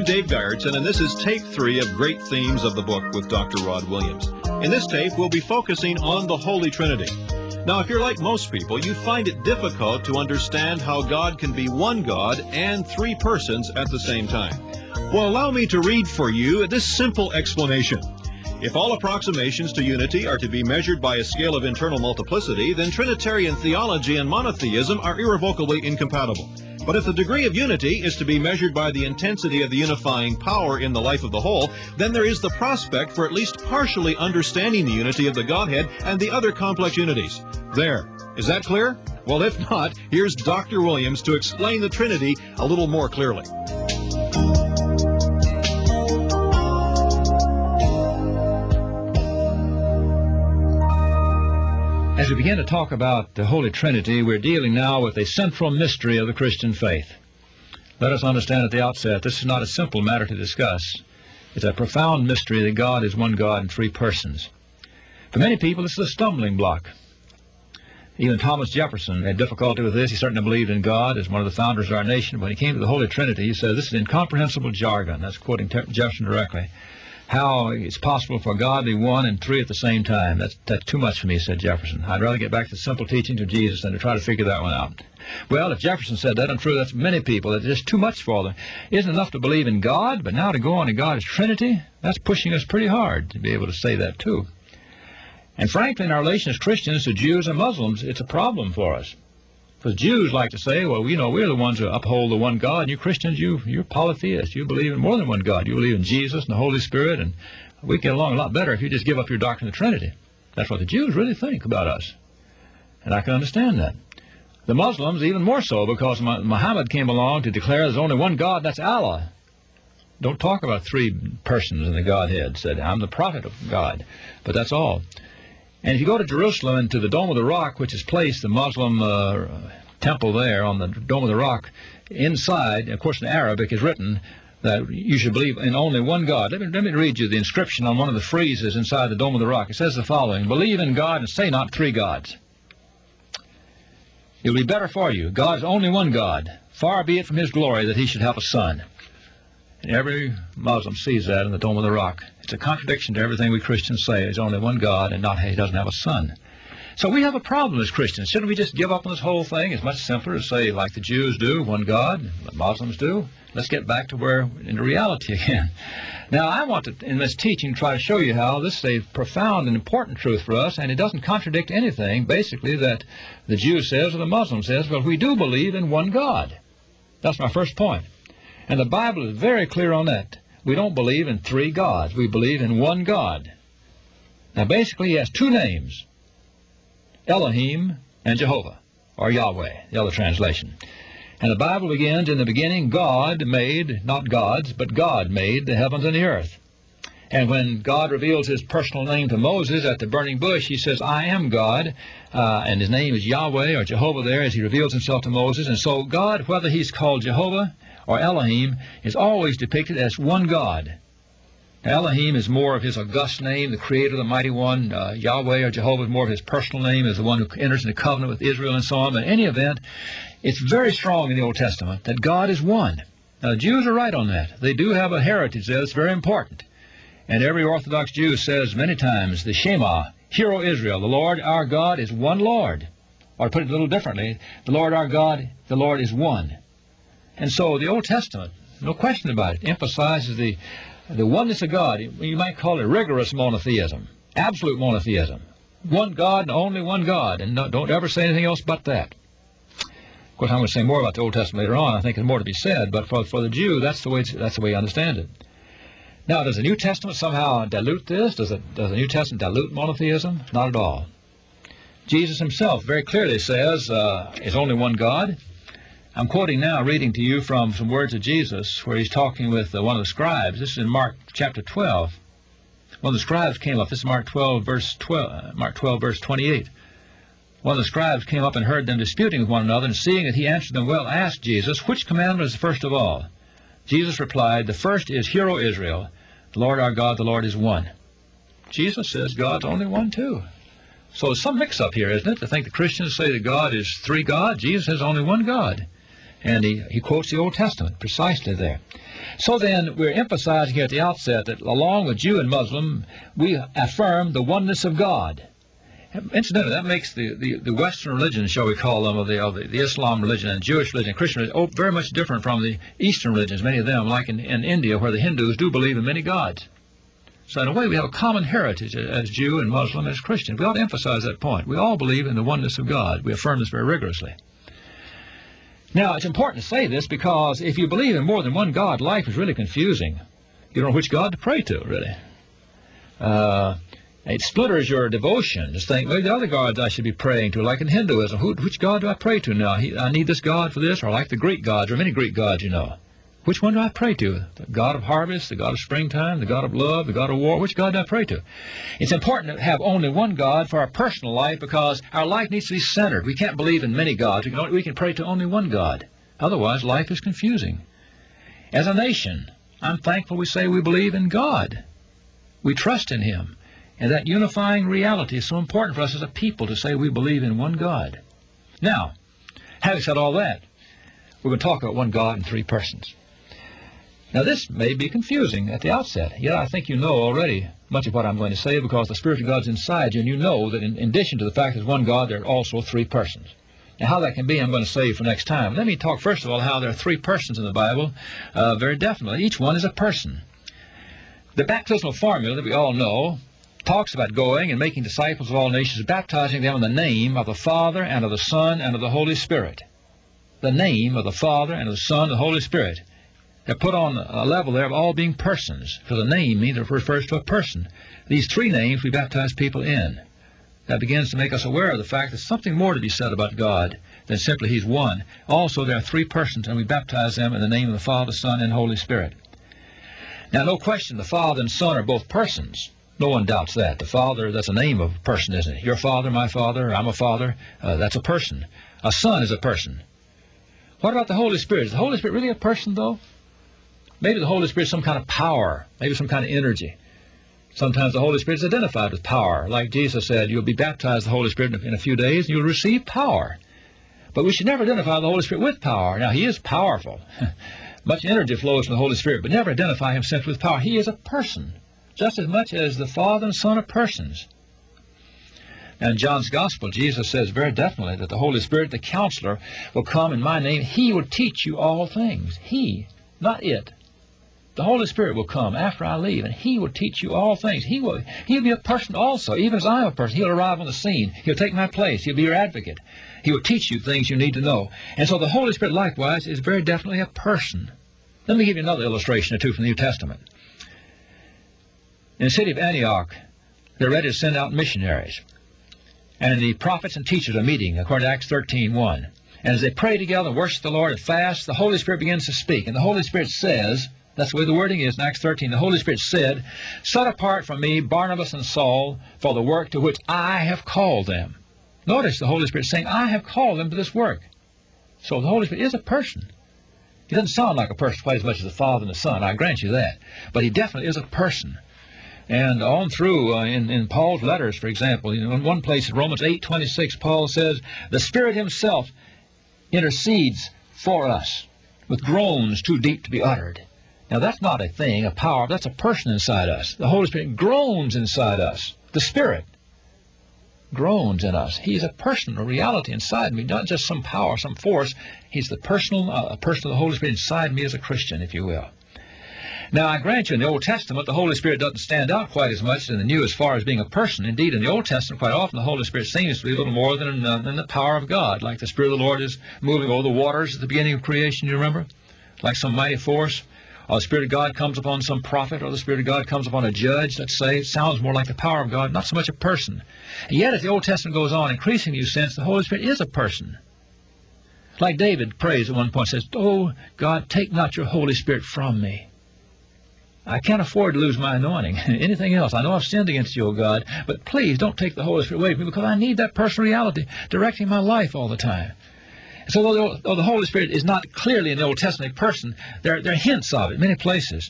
Dave Dyertson, and this is tape 3 of Great Themes of the Book with Dr. Rod Williams. In this tape, we'll be focusing on the Holy Trinity. Now, if you're like most people, you find it difficult to understand how God can be one God and three persons at the same time. Well, allow me to read for you this simple explanation. If all approximations to unity are to be measured by a scale of internal multiplicity, then Trinitarian theology and monotheism are irrevocably incompatible. But if the degree of unity is to be measured by the intensity of the unifying power in the life of the whole, then there is the prospect for at least partially understanding the unity of the Godhead and the other complex unities. There. Is that clear? Well, if not, here's Dr. Williams to explain the Trinity a little more clearly. As we begin to talk about the Holy Trinity, we're dealing now with a central mystery of the Christian faith. Let us understand at the outset, this is not a simple matter to discuss. It's a profound mystery that God is one God in three persons. For many people, this is a stumbling block. Even Thomas Jefferson had difficulty with this. He certainly believed in God as one of the founders of our nation. When he came to the Holy Trinity, he said, this is incomprehensible jargon. That's quoting Jefferson directly. How it's possible for God to be one and three at the same time. That's too much for me, said Jefferson. I'd rather get back to the simple teachings of Jesus than to try to figure that one out. Well, if Jefferson said that, I'm sure that's many people. That's just too much for them. It isn't enough to believe in God, but now to go on to God's Trinity, that's pushing us pretty hard to be able to say that too. And frankly, in our relation as Christians to Jews and Muslims, it's a problem for us. Because Jews like to say, well, we're the ones who uphold the one God, and you Christians, you're polytheists. You believe in more than one God. You believe in Jesus and the Holy Spirit, and we get along a lot better if you just give up your doctrine of the Trinity. That's what the Jews really think about us. And I can understand that. The Muslims, even more so, because Muhammad came along to declare there's only one God, that's Allah. Don't talk about three persons in the Godhead, said, I'm the prophet of God. But that's all. And if you go to Jerusalem and to the Dome of the Rock, which is placed, the Muslim temple there on the Dome of the Rock, inside, of course in Arabic, is written that you should believe in only one God. Let me read you the inscription on one of the friezes inside the Dome of the Rock. It says the following, believe in God and say not three gods. It will be better for you. God is only one God. Far be it from his glory that he should have a son. And every Muslim sees that in the Dome of the Rock. It's a contradiction to everything we Christians say. There's only one God and not he doesn't have a son. So we have a problem as Christians. Shouldn't we just give up on this whole thing? It's much simpler to say, like the Jews do, one God, what Muslims do. Let's get back to into reality again. Now, I want to, in this teaching, try to show you how this is a profound and important truth for us, and it doesn't contradict anything, basically, that the Jew says or the Muslim says, but we do believe in one God. That's my first point. And the Bible is very clear on that. We don't believe in three gods. We believe in one God. Now, basically, he has two names, Elohim and Jehovah, or Yahweh, the other translation. And the Bible begins, in the beginning, God made, not gods, but God made the heavens and the earth. And when God reveals his personal name to Moses at the burning bush, he says, I am God, and his name is Yahweh, or Jehovah there, as he reveals himself to Moses. And so God, whether he's called Jehovah or Elohim, is always depicted as one God. Now, Elohim is more of his august name, the creator, the mighty one. Yahweh or Jehovah is more of his personal name, as the one who enters into covenant with Israel and so on. But in any event, it's very strong in the Old Testament that God is one. Now, the Jews are right on that. They do have a heritage there that's very important. And every Orthodox Jew says many times, the Shema, Hear, O Israel, the Lord our God is one Lord. Or to put it a little differently, the Lord our God, the Lord is one. And so the Old Testament, no question about it, emphasizes the oneness of God. You might call it rigorous monotheism, absolute monotheism. One God and only one God, and don't ever say anything else but that. Of course, I'm going to say more about the Old Testament later on. I think there's more to be said, but for the Jew, that's the way you understand it. Now, does the New Testament somehow dilute this? Does the New Testament dilute monotheism? Not at all. Jesus himself very clearly says, there's only one God. I'm quoting now, reading to you from some words of Jesus where he's talking with one of the scribes. This is in Mark chapter 12. One of the scribes came up. This is Mark 12, verse 28. One of the scribes came up and heard them disputing with one another, and seeing that he answered them well, asked Jesus, which commandment is the first of all? Jesus replied, the first is, Hear, O Israel, the Lord our God, the Lord is one. Jesus says God's only one too. So there's some mix-up here, isn't it, to think the Christians say that God is three gods. Jesus has only one God. And he quotes the Old Testament precisely there. So then, we're emphasizing here at the outset that along with Jew and Muslim, we affirm the oneness of God. Incidentally, that makes the Western religions, shall we call them, of the Islam religion and Jewish religion and Christian religion, very much different from the Eastern religions, many of them, like in India, where the Hindus do believe in many gods. So in a way, we have a common heritage as Jew and Muslim, as Christian. We ought to emphasize that point. We all believe in the oneness of God. We affirm this very rigorously. Now, it's important to say this because if you believe in more than one God, life is really confusing. You don't know which God to pray to, really. It splitters your devotion. Just think, maybe the other gods I should be praying to, like in Hinduism. Which God do I pray to now? I need this God for this, or like the Greek gods, or many Greek gods, you know. Which one do I pray to? The God of harvest, the God of springtime, the God of love, the God of war? Which God do I pray to? It's important to have only one God for our personal life because our life needs to be centered. We can't believe in many gods. We can pray to only one God. Otherwise, life is confusing. As a nation, I'm thankful we say we believe in God. We trust in Him. And that unifying reality is so important for us as a people to say we believe in one God. Now, having said all that, we're going to talk about one God in three persons. Now, this may be confusing at the outset, yet I think you know already much of what I'm going to say because the Spirit of God's inside you, and you know that in addition to the fact there's one God, there are also three persons. Now, how that can be, I'm going to save for next time. Let me talk first of all how there are three persons in the Bible, very definitely. Each one is a person. The baptismal formula that we all know talks about going and making disciples of all nations, baptizing them in the name of the Father and of the Son and of the Holy Spirit. The name of the Father and of the Son and the Holy Spirit. They're put on a level there of all being persons, because the name means it refers to a person. These three names we baptize people in. That begins to make us aware of the fact that there's something more to be said about God than simply He's one. Also, there are three persons, and we baptize them in the name of the Father, Son, and Holy Spirit. Now, no question, the Father and Son are both persons. No one doubts that. The Father, that's a name of a person, isn't it? Your father, my father, I'm a father. That's a person. A son is a person. What about the Holy Spirit? Is the Holy Spirit really a person, though? Maybe the Holy Spirit is some kind of power, maybe some kind of energy. Sometimes the Holy Spirit is identified with power. Like Jesus said, you'll be baptized with the Holy Spirit in a few days, and you'll receive power. But we should never identify the Holy Spirit with power. Now, He is powerful. Much energy flows from the Holy Spirit, but never identify Him simply with power. He is a person, just as much as the Father and Son are persons. And in John's Gospel, Jesus says very definitely that the Holy Spirit, the Counselor, will come in my name. He will teach you all things. He, not it. The Holy Spirit will come after I leave, and He will teach you all things. He'll be a person also, even as I'm a person. He'll arrive on the scene. He'll take my place. He'll be your advocate. He will teach you things you need to know. And so the Holy Spirit, likewise, is very definitely a person. Let me give you another illustration or two from the New Testament. In the city of Antioch, they're ready to send out missionaries. And the prophets and teachers are meeting, according to Acts 13:1. And as they pray together and worship the Lord and fast, the Holy Spirit begins to speak. And the Holy Spirit says, that's the way the wording is in Acts 13. The Holy Spirit said, set apart from me Barnabas and Saul for the work to which I have called them. Notice the Holy Spirit saying, I have called them to this work. So the Holy Spirit is a person. He doesn't sound like a person quite as much as the Father and the Son, I grant you that. But He definitely is a person. And on through, in Paul's letters, for example, in one place in Romans 8:26, Paul says, the Spirit Himself intercedes for us with groans too deep to be uttered. Now, that's not a thing, a power. That's a person inside us. The Holy Spirit groans inside us. The Spirit groans in us. He's a person, a reality inside me, not just some power, some force. He's the person of the Holy Spirit inside me as a Christian, if you will. Now, I grant you, in the Old Testament, the Holy Spirit doesn't stand out quite as much as in the New as far as being a person. Indeed, in the Old Testament, quite often, the Holy Spirit seems to be a little more than the power of God, like the Spirit of the Lord is moving over the waters at the beginning of creation, you remember? Like some mighty force. Or the Spirit of God comes upon some prophet, or the Spirit of God comes upon a judge, let's say. It sounds more like the power of God, not so much a person. And yet, as the Old Testament goes on, increasingly you sense the Holy Spirit is a person. Like David prays at one point, says, oh, God, take not your Holy Spirit from me. I can't afford to lose my anointing. Anything else. I know I've sinned against you, O God, but please don't take the Holy Spirit away from me because I need that personal reality directing my life all the time. So though the Holy Spirit is not clearly in the Old Testament a person, there are hints of it in many places.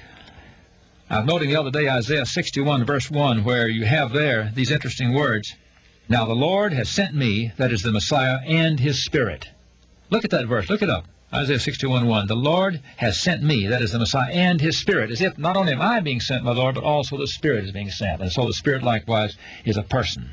I was noting the other day Isaiah 61 verse 1 where you have there these interesting words. Now the Lord has sent me, that is the Messiah, and His Spirit. Look at that verse. Look it up. Isaiah 61:1. The Lord has sent me, that is the Messiah, and his Spirit, as if not only am I being sent by the Lord, but also the Spirit is being sent. And so the Spirit likewise is a person.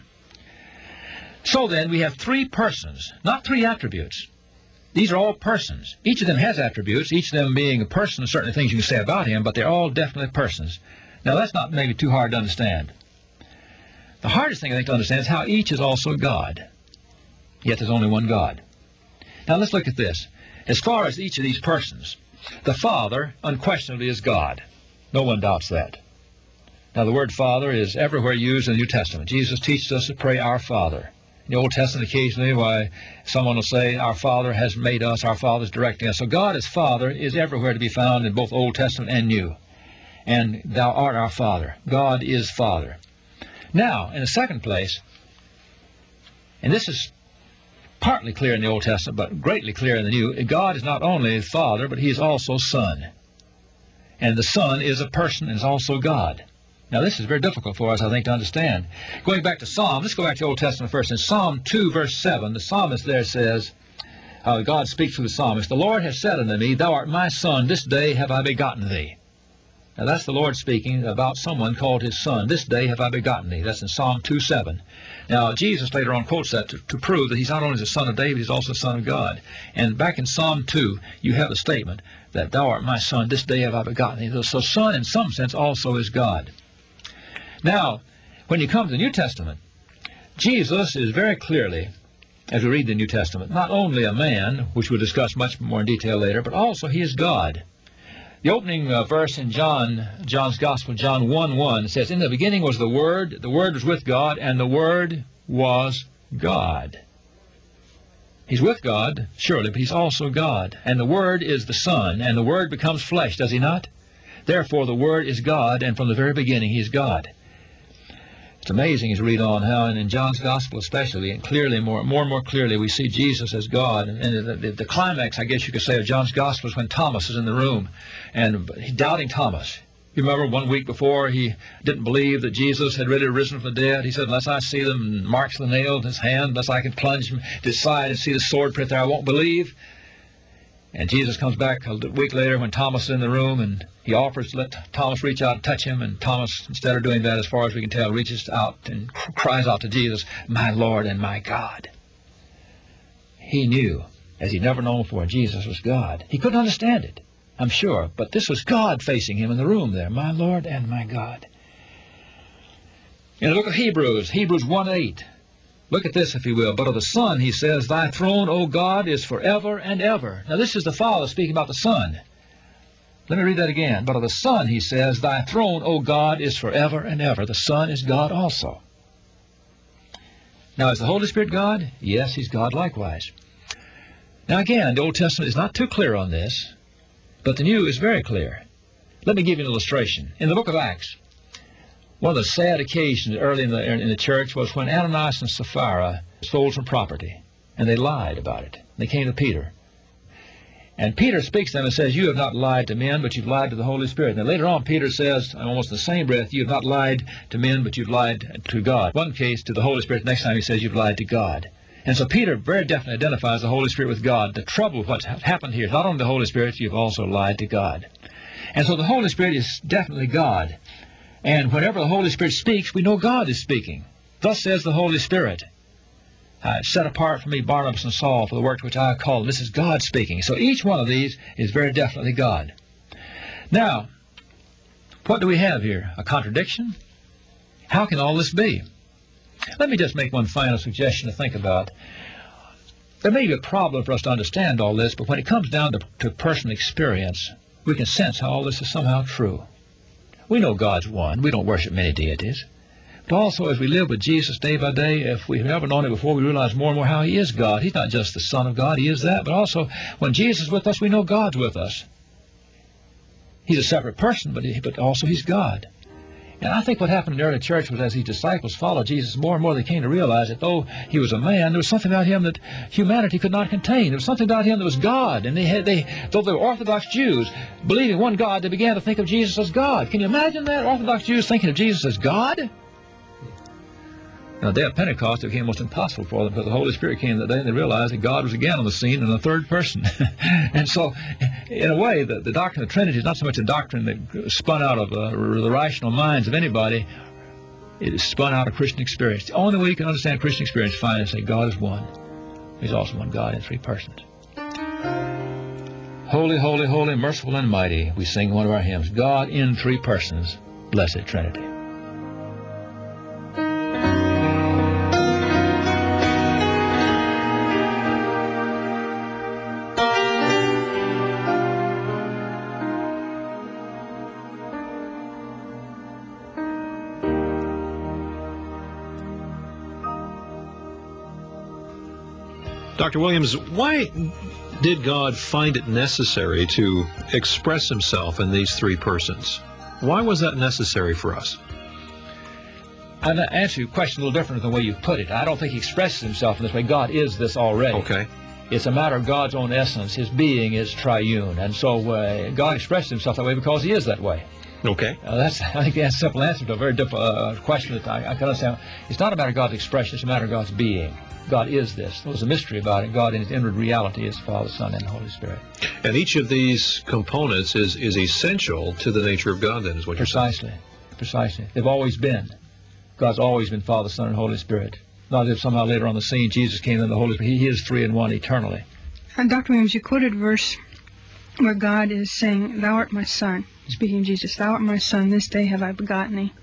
So then we have three persons, not three attributes. These are all persons. Each of them has attributes, each of them being a person, certain things you can say about him, but they're all definitely persons. Now that's not maybe too hard to understand. The hardest thing I think to understand is how each is also God. Yet there's only one God. Now let's look at this. As far as each of these persons, the Father unquestionably is God. No one doubts that. Now the word Father is everywhere used in the New Testament. Jesus teaches us to pray our Father. In the Old Testament occasionally why someone will say our Father has made us, our Father is directing us. So God as Father is everywhere to be found in both Old Testament and New. And thou art our Father. God is Father. Now, in the second place, and this is partly clear in the Old Testament, but greatly clear in the New, God is not only Father, but he is also Son. And the Son is a person and is also God. Now, this is very difficult for us, I think, to understand. Going back to Psalm, let's go back to the Old Testament first. In Psalm 2, verse 7, the psalmist there says, God speaks through the psalmist, the Lord has said unto me, thou art my Son, this day have I begotten thee. Now, that's the Lord speaking about someone called his Son. This day have I begotten thee. That's in Psalm 2:7. Now, Jesus later on quotes that to prove that he's not only the Son of David, he's also the Son of God. And back in Psalm 2, you have the statement that thou art my Son, this day have I begotten thee. So Son, in some sense, also is God. Now, when you come to the New Testament, Jesus is very clearly, as we read the New Testament, not only a man, which we'll discuss much more in detail later, but also he is God. The opening verse in John's Gospel, John 1:1, says, in the beginning was the Word was with God, and the Word was God. He's with God, surely, but he's also God. And the Word is the Son, and the Word becomes flesh, does he not? Therefore, the Word is God, and from the very beginning, he is God. It's amazing as you read on how, and in John's Gospel especially, and clearly, more and more clearly, we see Jesus as God. And the climax, I guess you could say, of John's Gospel is when Thomas is in the room, and doubting Thomas. You remember 1 week before he didn't believe that Jesus had really risen from the dead. He said, unless I see the marks of the nail in his hand, unless I can plunge his side and see the sword print there, I won't believe. And Jesus comes back a week later when Thomas is in the room, and he offers to let Thomas reach out and touch him, and Thomas, instead of doing that, as far as we can tell, reaches out and cries out to Jesus, my Lord and my God. He knew, as he'd never known before, Jesus was God. He couldn't understand it, I'm sure, but this was God facing him in the room there, my Lord and my God. In the book of Hebrews 1:8, look at this, if you will. But of the Son, he says, thy throne, O God, is forever and ever. Now, this is the Father speaking about the Son. Let me read that again. But of the Son, he says, thy throne, O God, is forever and ever. The Son is God also. Now, is the Holy Spirit God? Yes, he's God likewise. Now, again, the Old Testament is not too clear on this, but the New is very clear. Let me give you an illustration. In the book of Acts, one of the sad occasions early in the church was when Ananias and Sapphira sold some property, and they lied about it. They came to Peter. And Peter speaks to them and says, you have not lied to men, but you've lied to the Holy Spirit. And later on, Peter says, almost in the same breath, you have not lied to men, but you've lied to God. One case to the Holy Spirit, next time he says you've lied to God. And so Peter very definitely identifies the Holy Spirit with God. The trouble with what's happened here is not only the Holy Spirit, you've also lied to God. And so the Holy Spirit is definitely God. And whenever the Holy Spirit speaks, we know God is speaking. Thus says the Holy Spirit, set apart for me Barnabas and Saul for the work to which I have called. This is God speaking. So each one of these is very definitely God. Now, what do we have here? A contradiction? How can all this be? Let me just make one final suggestion to think about. There may be a problem for us to understand all this, but when it comes down to personal experience, we can sense how all this is somehow true. We know God's one. We don't worship many deities. But also, as we live with Jesus day by day, if we've never known it before, we realize more and more how he is God. He's not just the Son of God. He is that. But also, when Jesus is with us, we know God's with us. He's a separate person, but also he's God. And I think what happened in the early church was as these disciples followed Jesus more and more, they came to realize that though he was a man, there was something about him that humanity could not contain. There was something about him that was God. And though they were Orthodox Jews, believing one God, they began to think of Jesus as God. Can you imagine that? Orthodox Jews thinking of Jesus as God? On the day of Pentecost, it became almost impossible for them because the Holy Spirit came that day and they realized that God was again on the scene in the third person. And so, in a way, the doctrine of the Trinity is not so much a doctrine that spun out of the rational minds of anybody. It is spun out of Christian experience. The only way you can understand Christian experience is find and say God is one. He's also one God in three persons. Holy, holy, holy, merciful and mighty, we sing one of our hymns, God in three persons, blessed Trinity. Dr. Williams, why did God find it necessary to express himself in these three persons? Why was that necessary for us? I'll answer your question a little different than the way you put it. I don't think he expresses himself in this way. God is this already. Okay. It's a matter of God's own essence. His being is triune. And so God expresses himself that way because he is that way. Okay. I think that's a simple answer to a very difficult question that I can understand. It's not a matter of God's expression. It's a matter of God's being. God is this. There's a mystery about it. God in his inward reality is the Father, Son, and the Holy Spirit. And each of these components is essential to the nature of God, then, is what you're saying. Precisely. They've always been. God's always been Father, Son, and Holy Spirit. Not as if somehow later on the scene Jesus came in the Holy Spirit. He is three in one eternally. Dr. Williams, you quoted a verse where God is saying, "Thou art my Son," speaking of Jesus, "Thou art my Son, this day have I begotten thee."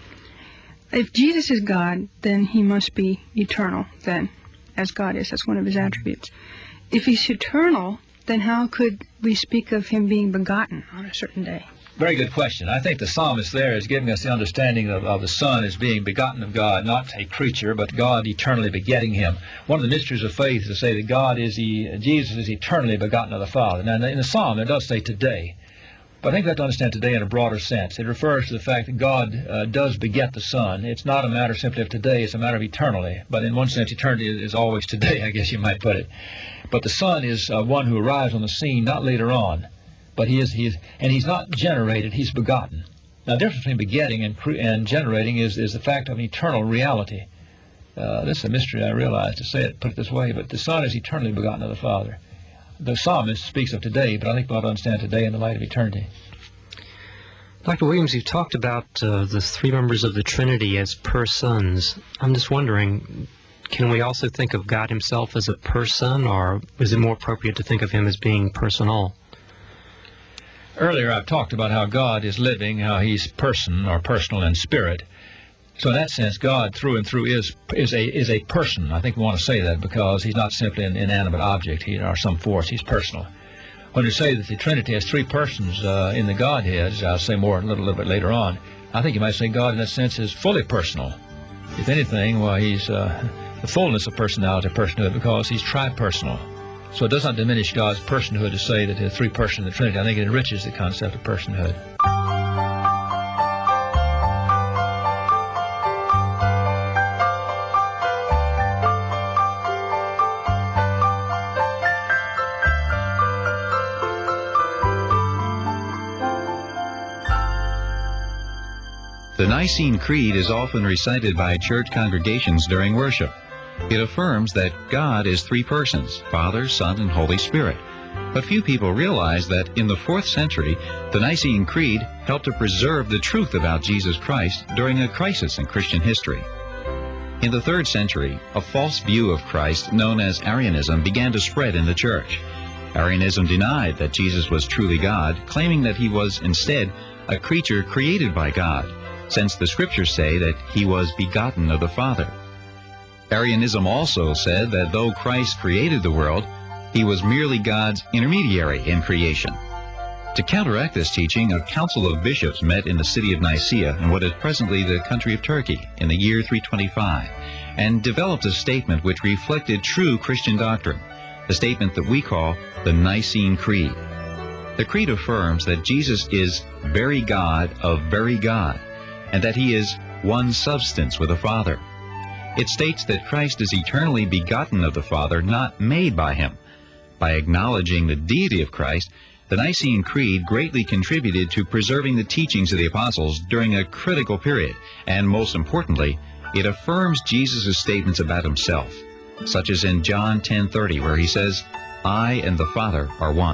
If Jesus is God, then he must be eternal, then, as God is. That's one of his attributes. If he's eternal, then how could we speak of him being begotten on a certain day? Very good question. I think the psalmist there is giving us the understanding of the Son as being begotten of God, not a creature, but God eternally begetting him. One of the mysteries of faith is to say that Jesus is eternally begotten of the Father. Now, in the psalm, it does say today. But I think we have to understand today in a broader sense. It refers to the fact that God does beget the Son. It's not a matter simply of today, it's a matter of eternally. But in one sense, eternity is always today, I guess you might put it. But the Son is one who arrives on the scene not later on. But he's not generated, he's begotten. Now, the difference between begetting and generating is the fact of an eternal reality. This is a mystery, I realize, to say it, put it this way, but the Son is eternally begotten of the Father. The psalmist speaks of today, but I think we ought to understand today in the light of eternity. Dr. Williams, you've talked about the three members of the Trinity as persons. I'm just wondering, can we also think of God himself as a person, or is it more appropriate to think of him as being personal? Earlier I've talked about how God is living, how he's person or personal in spirit. So in that sense, God through and through is a person. I think we want to say that because he's not simply an inanimate object or some force. He's personal. When you say that the Trinity has three persons in the Godhead, I'll say more a little bit later on, I think you might say God in that sense is fully personal. If anything, well, he's the fullness of personality, personhood, because he's tri-personal. So it does not diminish God's personhood to say that there are three persons in the Trinity. I think it enriches the concept of personhood. The Nicene Creed is often recited by church congregations during worship. It affirms that God is three persons, Father, Son, and Holy Spirit. But few people realize that in the 4th century, the Nicene Creed helped to preserve the truth about Jesus Christ during a crisis in Christian history. In the 3rd century, a false view of Christ known as Arianism began to spread in the church. Arianism denied that Jesus was truly God, claiming that he was instead a creature created by God, since the scriptures say that he was begotten of the Father. Arianism also said that though Christ created the world, he was merely God's intermediary in creation. To counteract this teaching, a council of bishops met in the city of Nicaea in what is presently the country of Turkey in the year 325 and developed a statement which reflected true Christian doctrine, the statement that we call the Nicene Creed. The creed affirms that Jesus is very God of very God, and that he is one substance with the Father. It states that Christ is eternally begotten of the Father, not made by him. By acknowledging the deity of Christ, the Nicene Creed greatly contributed to preserving the teachings of the apostles during a critical period, and most importantly, It affirms Jesus' statements about himself, such as in John 10:30, where he says, I and the Father are one.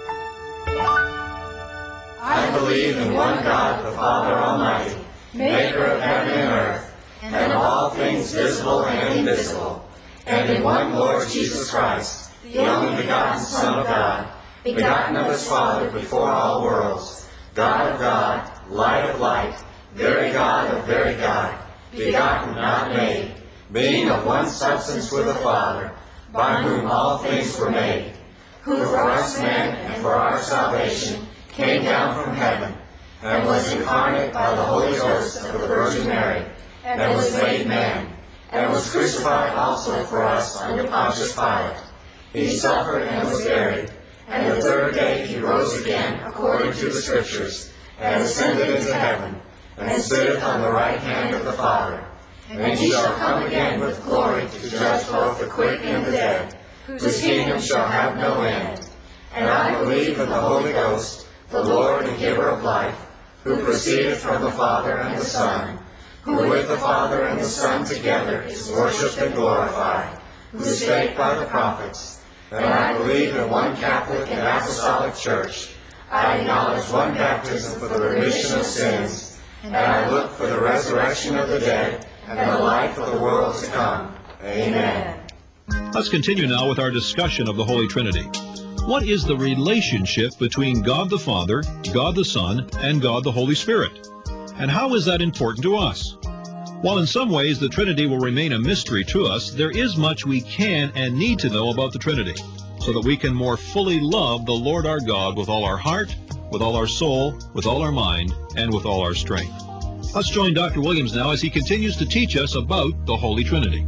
I believe in one God, the Father Almighty, maker of heaven and earth, and of all things visible and invisible, and in one Lord Jesus Christ, the only begotten Son of God, begotten of his Father before all worlds, God of God, light of light, very God of very God, begotten, not made, being of one substance with the Father, by whom all things were made, who for us men and for our salvation came down from heaven, and was incarnate by the Holy Ghost of the Virgin Mary, and was made man, and was crucified also for us under Pontius Pilate. He suffered and was buried, and the third day he rose again according to the Scriptures, and ascended into heaven, and sitteth on the right hand of the Father. And he shall come again with glory to judge both the quick and the dead, whose kingdom shall have no end. And I believe in the Holy Ghost, the Lord and giver of life, who proceedeth from the Father and the Son, who with the Father and the Son together is worshipped and glorified, who spake by the prophets. And I believe in one Catholic and Apostolic Church. I acknowledge one baptism for the remission of sins, and I look for the resurrection of the dead and the life of the world to come. Amen. Let's continue now with our discussion of the Holy Trinity. What is the relationship between God the Father, God the Son, and God the Holy Spirit? And how is that important to us? While in some ways the Trinity will remain a mystery to us, there is much we can and need to know about the Trinity, so that we can more fully love the Lord our God with all our heart, with all our soul, with all our mind, and with all our strength. Let's join Dr. Williams now as he continues to teach us about the Holy Trinity.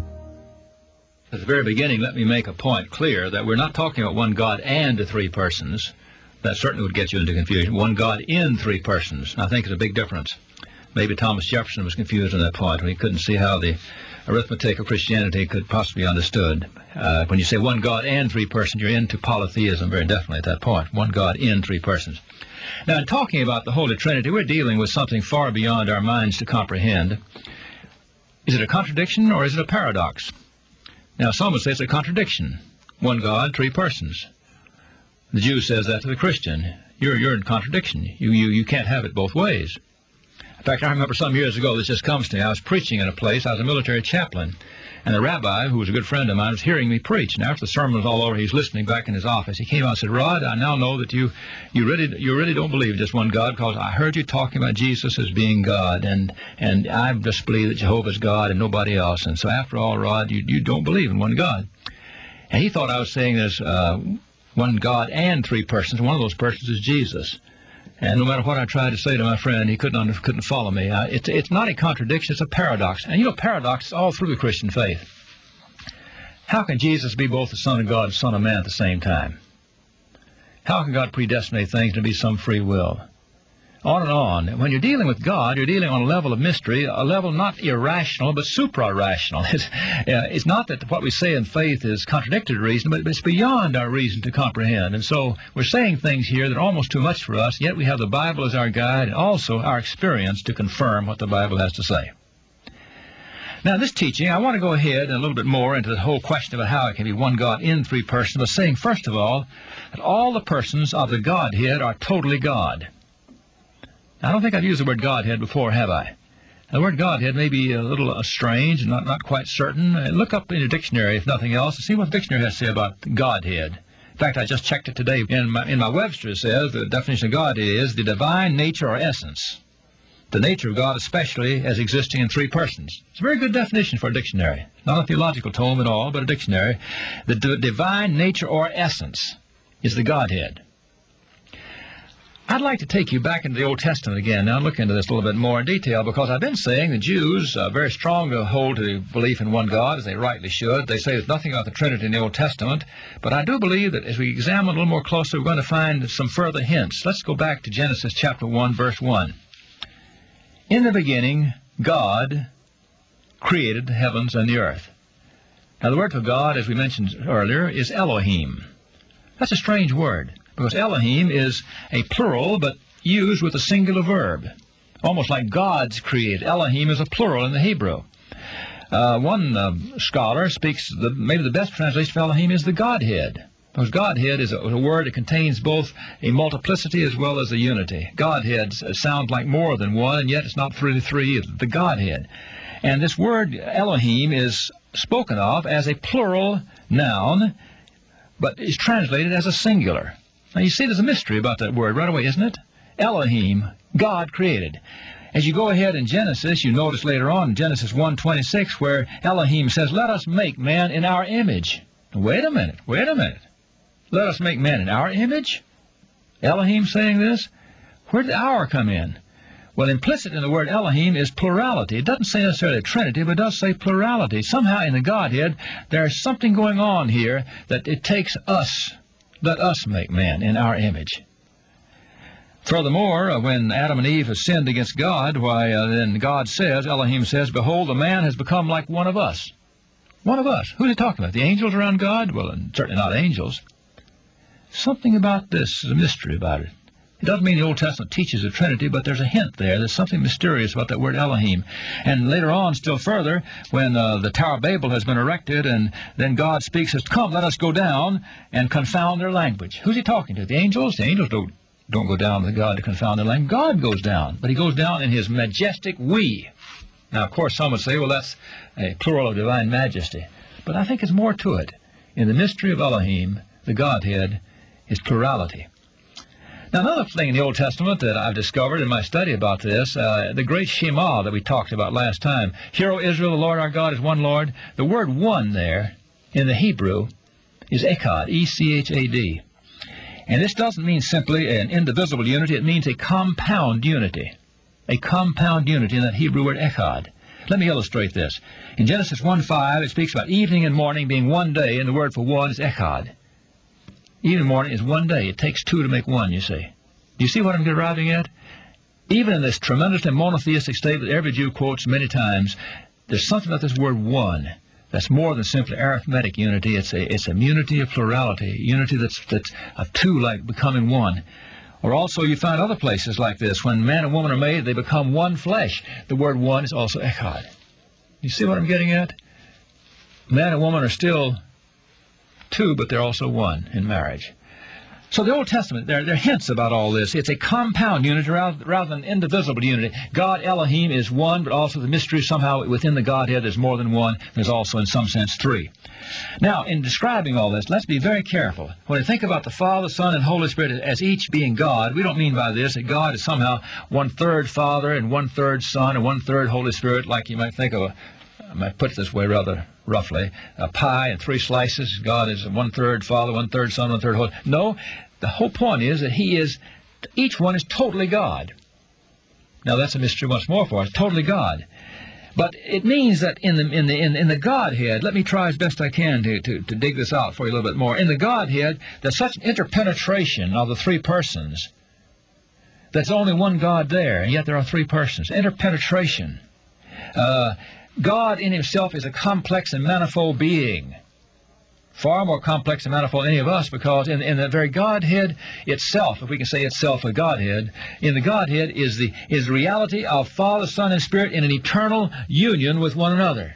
At the very beginning, let me make a point clear that we're not talking about one God and the three persons. That certainly would get you into confusion. One God in three persons. I think it's a big difference. Maybe Thomas Jefferson was confused on that point when he couldn't see how the arithmetic of Christianity could possibly be understood. When you say one God and three persons, you're into polytheism very definitely at that point. One God in three persons. Now, in talking about the Holy Trinity, we're dealing with something far beyond our minds to comprehend. Is it a contradiction or is it a paradox? Now, some would say it's a contradiction. One God, three persons. The Jew says that to the Christian. You're in contradiction. You can't have it both ways. In fact, I remember some years ago, this just comes to me. I was preaching in a place. I was a military chaplain. And the rabbi, who was a good friend of mine, was hearing me preach. And after the sermon was all over, he was listening back in his office. He came out and said, Rod, I now know that you really don't believe just one God, because I heard you talking about Jesus as being God. And I just believe that Jehovah is God and nobody else. And so after all, Rod, you don't believe in one God. And he thought I was saying there's one God and three persons. One of those persons is Jesus. And no matter what I tried to say to my friend, he couldn't follow me. It's not a contradiction, it's a paradox. And you know, paradox is all through the Christian faith. How can Jesus be both the Son of God and Son of Man at the same time? How can God predestinate things to be some free will? On and on. When you're dealing with God, you're dealing on a level of mystery, a level not irrational, but supra-rational. It's not that what we say in faith is contradictory to reason, but it's beyond our reason to comprehend. And so we're saying things here that are almost too much for us, yet we have the Bible as our guide and also our experience to confirm what the Bible has to say. Now, in this teaching, I want to go ahead and a little bit more into the whole question about how it can be one God in three persons, by saying, first of all, that all the persons of the Godhead are totally God. I don't think I've used the word Godhead before, have I? The word Godhead may be a little strange and not quite certain. Look up in your dictionary, if nothing else, and see what the dictionary has to say about Godhead. In fact, I just checked it today. In my Webster, it says the definition of Godhead is the divine nature or essence. The nature of God, especially as existing in three persons. It's a very good definition for a dictionary. Not a theological tome at all, but a dictionary. The divine nature or essence is the Godhead. I'd like to take you back into the Old Testament again now and look into this a little bit more in detail, because I've been saying the Jews are very strong to hold to belief in one God, as they rightly should. They say there's nothing about the Trinity in the Old Testament, but I do believe that as we examine a little more closely, we're going to find some further hints. Let's go back to Genesis chapter 1, verse 1. In the beginning, God created the heavens and the earth. Now, the word for God, as we mentioned earlier, is Elohim. That's a strange word, because Elohim is a plural, but used with a singular verb, almost like gods created. Elohim is a plural in the Hebrew. One scholar speaks, maybe the best translation of Elohim is the Godhead. Because Godhead is a word that contains both a multiplicity as well as a unity. Godhead sounds like more than one, and yet it's not really three. It's the Godhead. And this word Elohim is spoken of as a plural noun, but is translated as a singular. Now you see there's a mystery about that word right away, isn't it? Elohim, God created. As you go ahead in Genesis, you notice later on in Genesis 1:26 where Elohim says, let us make man in our image. Wait a minute. Let us make man in our image? Elohim saying this? Where did our come in? Well, implicit in the word Elohim is plurality. It doesn't say necessarily a trinity, but it does say plurality. Somehow in the Godhead, there's something going on here that it takes us. Let us make man in our image. Furthermore, when Adam and Eve have sinned against God, then God says, Elohim says, behold, the man has become like one of us. One of us. Who's he talking about? The angels around God? Well, certainly not angels. Something about this is a mystery about it. It doesn't mean the Old Testament teaches the Trinity, but there's a hint there. There's something mysterious about that word Elohim. And later on, still further, when the Tower of Babel has been erected, and then God speaks, says, come, let us go down and confound their language. Who's he talking to? The angels? The angels don't go down with God to confound their language. God goes down, but he goes down in his majestic we. Now, of course, some would say, well, that's a plural of divine majesty. But I think there's more to it. In the mystery of Elohim, the Godhead, is plurality. Now, another thing in the Old Testament that I've discovered in my study about this, the great Shema that we talked about last time, Hear, O Israel, the Lord our God is one Lord. The word one there in the Hebrew is echad, E-C-H-A-D. And this doesn't mean simply an indivisible unity. It means a compound unity. A compound unity in that Hebrew word echad. Let me illustrate this. In Genesis 1:5, it speaks about evening and morning being one day, and the word for one is echad. Evening and morning is one day. It takes two to make one, you see. Do you see what I'm arriving at? Even in this tremendously monotheistic state that every Jew quotes many times, there's something about this word one that's more than simply arithmetic unity. It's a unity of plurality, unity that's of two like becoming one. Or also you find other places like this. When man and woman are made, they become one flesh. The word one is also echad. You see what I'm getting at? Man and woman are still two, but they're also one in marriage. So the Old Testament, there are hints about all this. It's a compound unity rather than indivisible unity. God, Elohim, is one, but also the mystery somehow within the Godhead there's more than one. There's also, in some sense, three. Now, in describing all this, let's be very careful. When we think about the Father, Son, and Holy Spirit as each being God, we don't mean by this that God is somehow one-third Father and one-third Son and one-third Holy Spirit, like you might think of I might put it this way rather roughly, a pie and three slices. God is one-third Father, one-third Son, one-third Holy. No, the whole point is that each one is totally God. Now that's a mystery once more for us, totally God. But it means that in the Godhead, let me try as best I can to dig this out for you a little bit more. In the Godhead, there's such an interpenetration of the three persons. There's only one God there, and yet there are three persons. Interpenetration. God in himself is a complex and manifold being, far more complex and manifold than any of us, because in the very Godhead itself, if we can say itself a Godhead, in the Godhead is the reality of Father, Son, and Spirit in an eternal union with one another.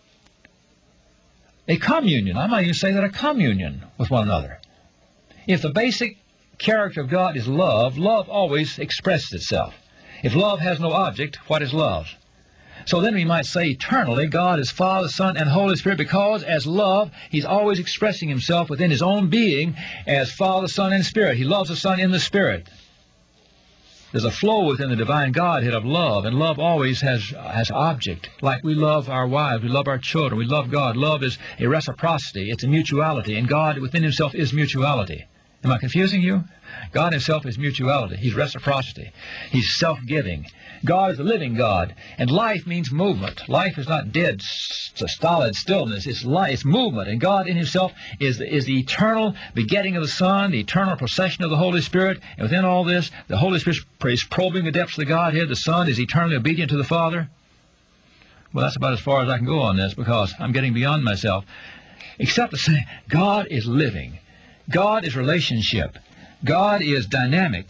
A communion. I might even say that a communion with one another. If the basic character of God is love, love always expresses itself. If love has no object, what is love? So then we might say eternally God is Father, Son, and Holy Spirit, because as love, he's always expressing himself within his own being as Father, Son, and Spirit. He loves the Son in the Spirit. There's a flow within the divine Godhead of love, and love always has object. Like we love our wives, we love our children, we love God. Love is a reciprocity, it's a mutuality, and God within himself is mutuality. Am I confusing you? God himself is mutuality. He's reciprocity. He's self-giving. God is a living God. And life means movement. Life is not dead, stolid stillness. It's life, it's movement. And God in himself is the eternal begetting of the Son, the eternal procession of the Holy Spirit. And within all this, the Holy Spirit is probing the depths of the Godhead. The Son is eternally obedient to the Father. Well, that's about as far as I can go on this, because I'm getting beyond myself. Except to say, God is living. God is relationship. God is dynamic.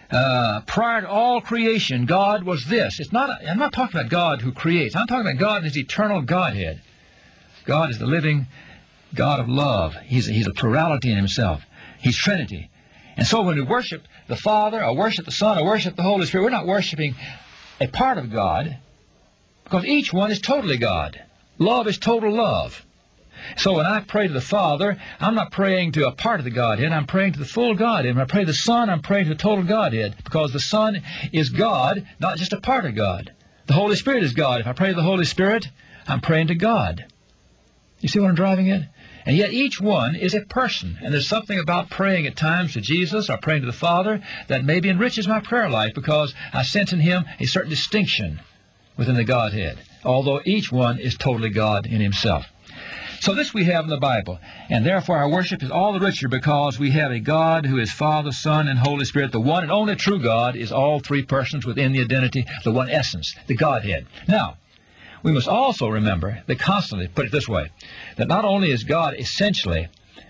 prior to all creation, God was this. I'm not talking about God who creates. I'm talking about God in His eternal Godhead. God is the living God of love. He's a plurality in Himself. He's Trinity. And so when we worship the Father, or worship the Son, or worship the Holy Spirit, we're not worshiping a part of God, because each one is totally God. Love is total love. So when I pray to the Father, I'm not praying to a part of the Godhead, I'm praying to the full Godhead. When I pray to the Son, I'm praying to the total Godhead, because the Son is God, not just a part of God. The Holy Spirit is God. If I pray to the Holy Spirit, I'm praying to God. You see what I'm driving at? And yet each one is a person, and there's something about praying at times to Jesus or praying to the Father that maybe enriches my prayer life, because I sense in Him a certain distinction within the Godhead, although each one is totally God in Himself. So this we have in the Bible, and therefore our worship is all the richer because we have a God who is Father, Son, and Holy Spirit. The one and only true God is all three persons within the identity, the one essence, the Godhead. Now, we must also remember that constantly, put it this way, that not only is God essentially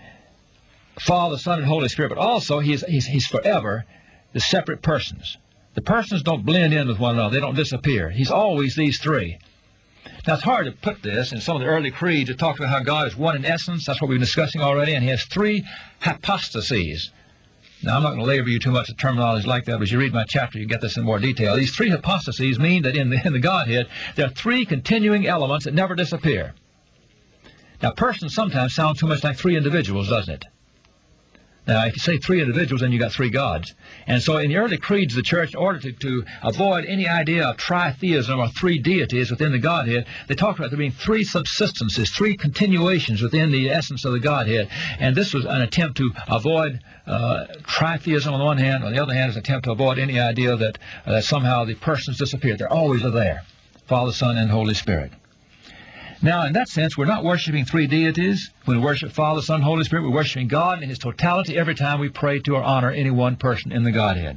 Father, Son, and Holy Spirit, but also He's forever the separate persons. The persons don't blend in with one another. They don't disappear. He's always these three. Now, it's hard to put this in some of the early creeds that talk about how God is one in essence. That's what we've been discussing already, and He has three hypostases. Now, I'm not going to labor you too much with terminology like that, but as you read my chapter, you get this in more detail. These three hypostases mean that in the Godhead, there are three continuing elements that never disappear. Now, person sometimes sounds too much like three individuals, doesn't it? Now, if you say three individuals, then you got three gods. And so in the early creeds of the church, in order to avoid any idea of tritheism or three deities within the Godhead, they talked about there being three subsistences, three continuations within the essence of the Godhead. And this was an attempt to avoid tritheism on the one hand. On the other hand, is an attempt to avoid any idea that somehow the persons disappear. They're always there, Father, Son, and Holy Spirit. Now, in that sense, we're not worshiping three deities. When we worship Father, Son, Holy Spirit, we're worshiping God in His totality every time we pray to or honor any one person in the Godhead.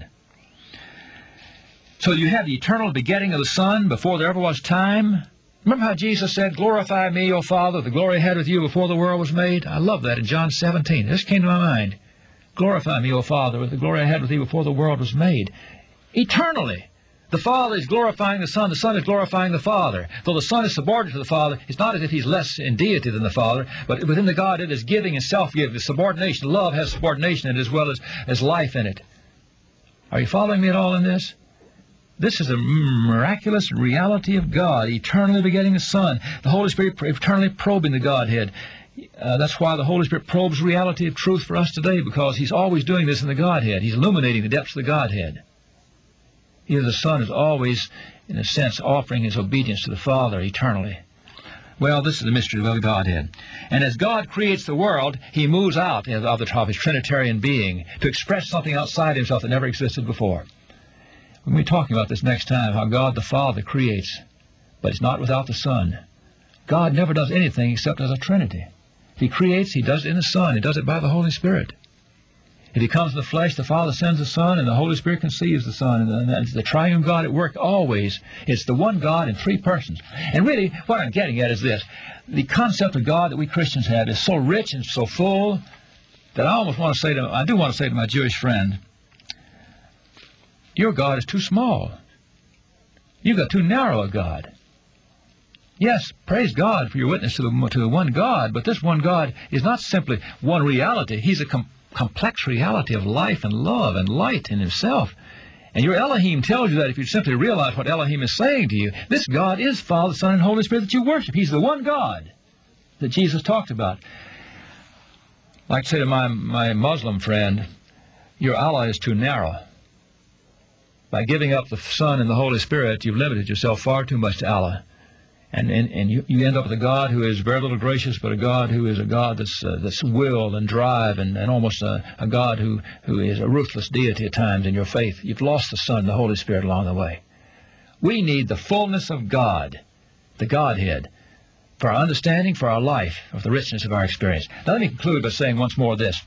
So you have the eternal begetting of the Son before there ever was time. Remember how Jesus said, "Glorify me, O Father, the glory I had with you before the world was made"? I love that in John 17. It just came to my mind. Glorify me, O Father, with the glory I had with you before the world was made. Eternally. The Father is glorifying the Son is glorifying the Father. Though the Son is subordinate to the Father, it's not as if He's less in deity than the Father, but within the Godhead is giving and self-giving. The subordination, love has subordination in it as well as life in it. Are you following me at all in this? This is a miraculous reality of God, eternally begetting the Son. The Holy Spirit eternally probing the Godhead. That's why the Holy Spirit probes reality of truth for us today, because He's always doing this in the Godhead. He's illuminating the depths of the Godhead. Here the Son is always, in a sense, offering His obedience to the Father eternally. Well, this is the mystery of the Godhead. And as God creates the world, He moves out of the top of His Trinitarian being to express something outside Himself that never existed before. We'll be talking about this next time, how God the Father creates, but it's not without the Son. God never does anything except as a Trinity. If He creates, He does it in the Son. He does it by the Holy Spirit. If He comes in the flesh, the Father sends the Son, and the Holy Spirit conceives the Son. And it's the triune God at work always. It's the one God in three persons. And really, what I'm getting at is this. The concept of God that we Christians have is so rich and so full that I do want to say to my Jewish friend, your God is too small. You've got too narrow a God. Yes, praise God for your witness to the one God, but this one God is not simply one reality. He's a complex reality of life and love and light in Himself. And your Elohim tells you that if you simply realize what Elohim is saying to you. This God is Father, Son, and Holy Spirit that you worship. He's the one God that Jesus talked about. I'd like to say to my Muslim friend, your Allah is too narrow. By giving up the Son and the Holy Spirit, you've limited yourself far too much to Allah. And you end up with a God who is very little gracious, but a God who is a God that's will and drive, and almost a God who is a ruthless deity at times in your faith. You've lost the Son and the Holy Spirit along the way. We need the fullness of God, the Godhead, for our understanding, for our life, of the richness of our experience. Now let me conclude by saying once more this.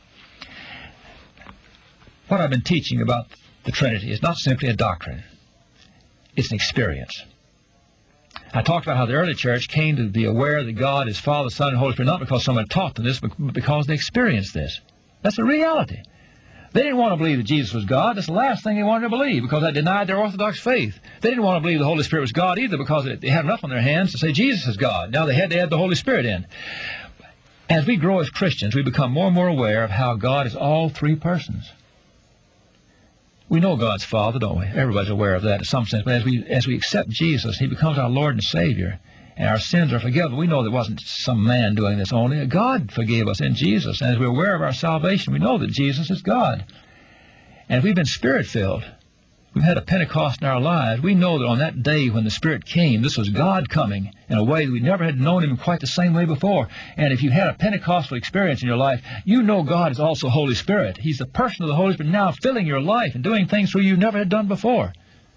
What I've been teaching about the Trinity is not simply a doctrine. It's an experience. I talked about how the early church came to be aware that God is Father, Son, and Holy Spirit, not because someone taught them this, but because they experienced this. That's a reality. They didn't want to believe that Jesus was God. That's the last thing they wanted to believe, because that denied their Orthodox faith. They didn't want to believe the Holy Spirit was God either, because they had enough on their hands to say Jesus is God. Now they had to add the Holy Spirit in. As we grow as Christians, we become more and more aware of how God is all three persons. We know God's Father, don't we? Everybody's aware of that in some sense. But as we accept Jesus, He becomes our Lord and Savior, and our sins are forgiven. We know that it wasn't some man doing this only. God forgave us in Jesus. And as we're aware of our salvation, we know that Jesus is God. And if we've been Spirit-filled, we've had a Pentecost in our lives, we know that on that day when the Spirit came, this was God coming in a way that we never had known Him quite the same way before. And if you've had a Pentecostal experience in your life, you know God is also Holy Spirit. He's the person of the Holy Spirit now filling your life and doing things through you never had done before.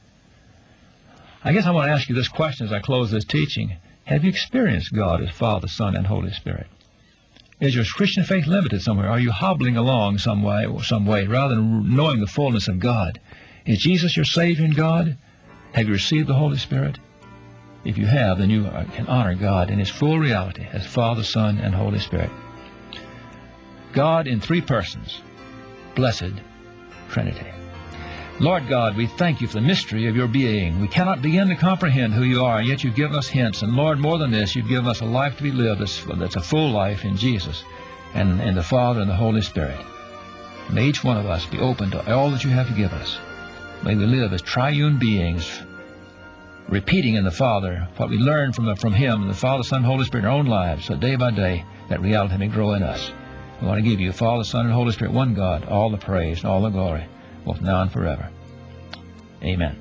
I guess I want to ask you this question as I close this teaching. Have you experienced God as Father, Son, and Holy Spirit? Is your Christian faith limited somewhere? Are you hobbling along some way rather than knowing the fullness of God? Is Jesus your Savior and God? Have you received the Holy Spirit? If you have, then you can honor God in His full reality as Father, Son, and Holy Spirit. God in three persons, blessed Trinity. Lord God, we thank You for the mystery of Your being. We cannot begin to comprehend who You are, and yet You've given us hints. And Lord, more than this, You've given us a life to be lived that's a full life in Jesus and in the Father and the Holy Spirit. May each one of us be open to all that You have to give us. May we live as triune beings, repeating in the Father what we learned from Him, the Father, Son, and Holy Spirit in our own lives, so day by day that reality may grow in us. We want to give You, Father, Son, and Holy Spirit, one God, all the praise and all the glory, both now and forever. Amen.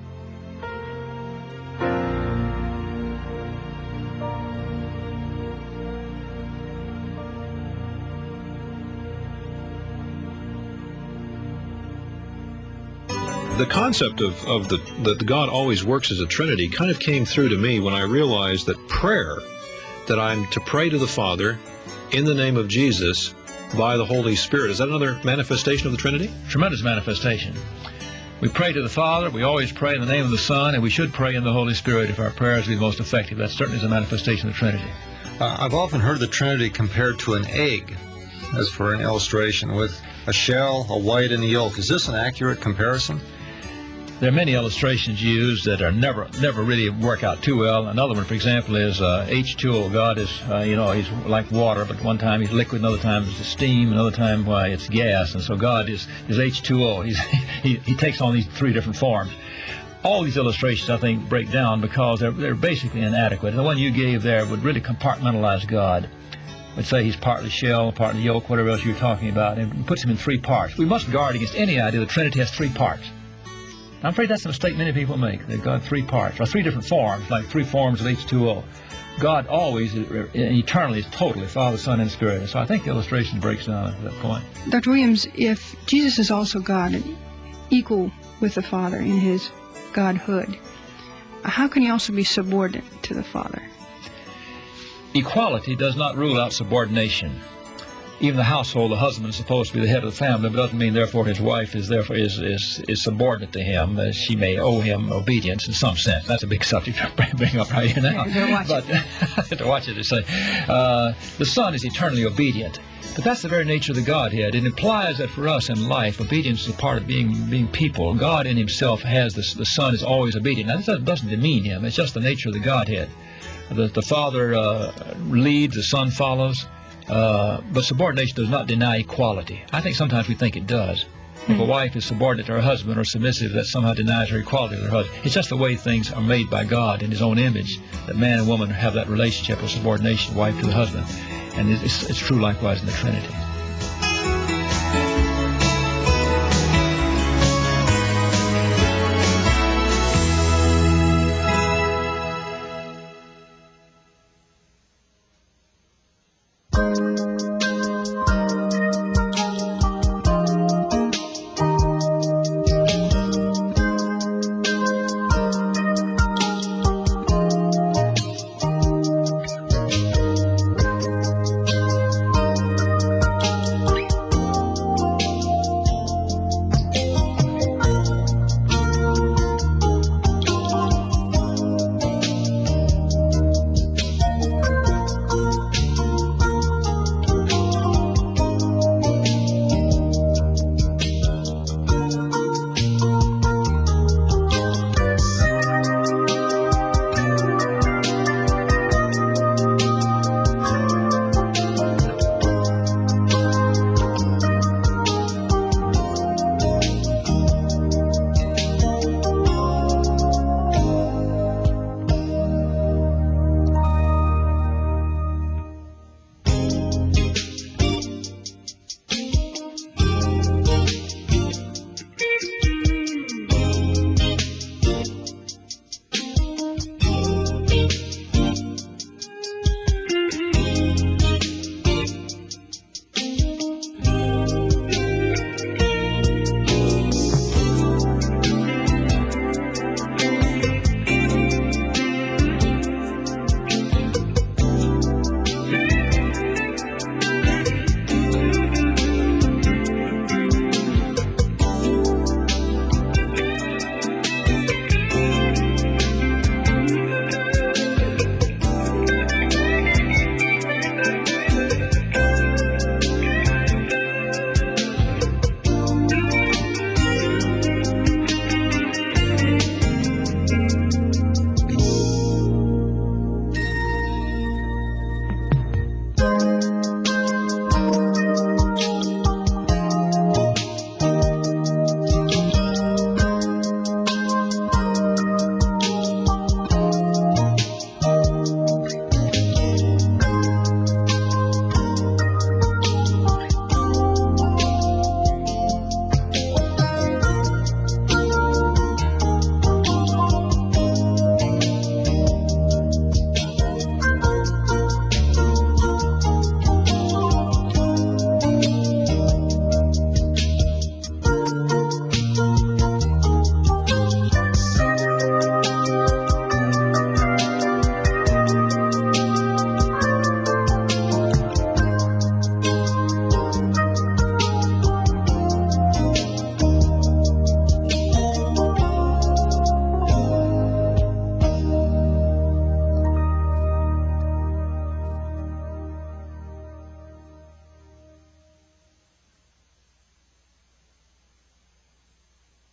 The concept that God always works as a Trinity kind of came through to me when I realized that prayer, that I'm to pray to the Father in the name of Jesus by the Holy Spirit. Is that another manifestation of the Trinity? Tremendous manifestation. We pray to the Father, we always pray in the name of the Son, and we should pray in the Holy Spirit if our prayers be most effective. That certainly is a manifestation of the Trinity. I've often heard the Trinity compared to an egg, as for an illustration, with a shell, a white, and a yolk. Is this an accurate comparison? There are many illustrations used that are never really work out too well. Another one, for example, is H2O. God is, He's like water, but one time He's liquid, another time it's steam, another time it's gas. And so God is H2O. He takes on these three different forms. All these illustrations, I think, break down because they're basically inadequate. And the one you gave there would really compartmentalize God. Would say He's partly shell, partly yolk, whatever else you're talking about, and puts Him in three parts. We must guard against any idea the Trinity has three parts. I'm afraid that's a mistake many people make. They've got three parts, or three different forms, like three forms of H2O. God always, eternally, is totally Father, Son, and Spirit. And so I think the illustration breaks down at that point. Dr. Williams, if Jesus is also God and equal with the Father in His Godhood, how can He also be subordinate to the Father? Equality does not rule out subordination. Even the household, the husband is supposed to be the head of the family, but doesn't mean therefore his wife is subordinate to him. She may owe him obedience in some sense. That's a big subject to bring up right here now. But to watch it, to say the Son is eternally obedient. But that's the very nature of the Godhead. It implies that for us in life, obedience is a part of being people. God in Himself has the Son is always obedient. Now, this doesn't demean Him. It's just the nature of the Godhead. The Father leads, the Son follows. But subordination does not deny equality. I think sometimes we think it does. If a wife is subordinate to her husband or submissive, that somehow denies her equality with her husband. It's just the way things are made by God in His own image, that man and woman have that relationship of subordination, wife to the husband. And it's true likewise in the Trinity.